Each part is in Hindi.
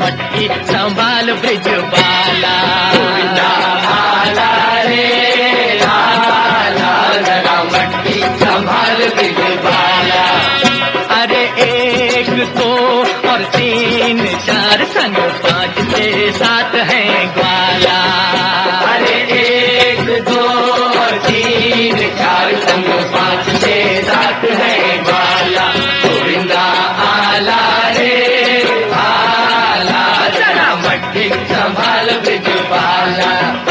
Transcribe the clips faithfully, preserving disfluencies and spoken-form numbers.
मटकी संभाल ब्रिज बाला। गोविंदा आला रे आला, जरा मटकी संभाल ब्रिज बाला। अरे एक दो और तीन चार संग पाँच छः सात है ग्वाला। अरे एक दो और तीन चार संग पाँच छः सात है ग्वाला। गोविंदा आला रे आला, जरा मटकी संभाल ब्रिज बाला।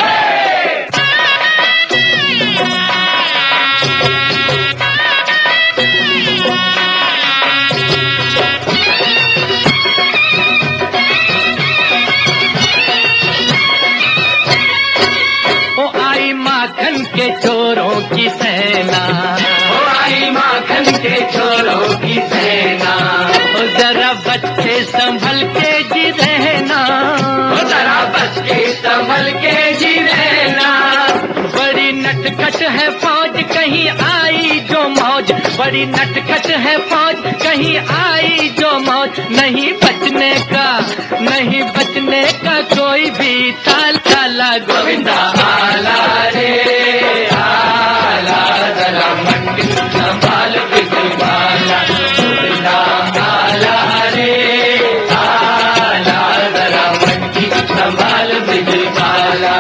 माखन के चोरों की सेना, ओ आई माखन के चोरों की सेना। ओ जरा बच्चे संभल के जी रहना, ओ जरा बच के संभल के जी रहना। बड़ी नटखट है फौज कहीं आई जो मौज, बड़ी नटखट है फौज कहीं आई जो मौज। नहीं बचने का नहीं बचने का कोई भी ताल ताला। गोविंदा आला रे आला, जरा मटकी संभाल ब्रिज बाला। गोविंदा आला रे आला, जरा मटकी संभाल ब्रिज बाला।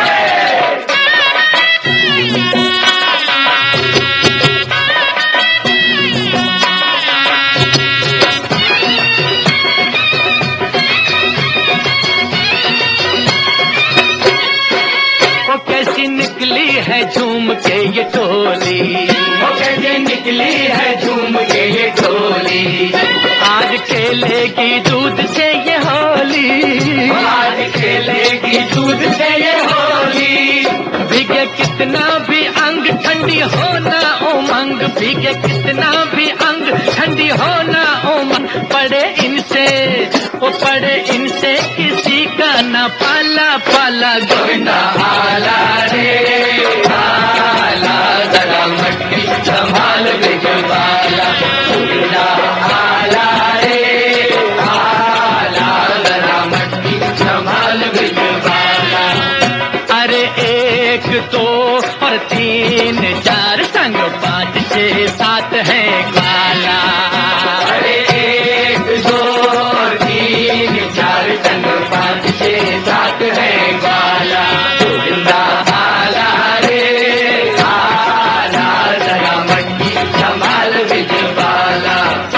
कैसी निकली है झूम के ये टोली, वो कैसे निकली है झूम के ये टोली। आज खेलेगी दूध से ये होली, आज खेलेगी दूध से ये होली। भीगे कितना भी अंग ठंडी होना उमंग, भीगे कितना भी अंग ठंडी होना उमंग। पड़े इनसे वो पड़े इनसे किसी का न पाला पाला। गोविंदा आला रे आला, जरा मटकी संभाल ब्रिज बाला। गोविंदा आला रे आला, जरा मटकी संभाल ब्रिज बाला। अरे एक दो और तीन चार संग पाँच छः सात है ग्वाला। अरे एक दो और तीन चार संग पाँच छः सात है ग्वाला। गोविंदा आला रे आला, जरा मटकी संभाल ब्रिज बाला।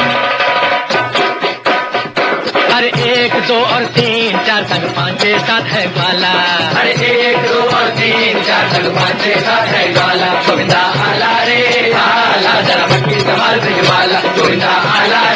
अरे एक दो और तीन चार संग पाँच छः सात है ग्वाला। अरे एक दो और तीन चार संग पाँच छः सात है ग्वाला। गोविंदा आला रे आला, जरा मटकी संभाल ब्रिज बाला। गोविंदा आला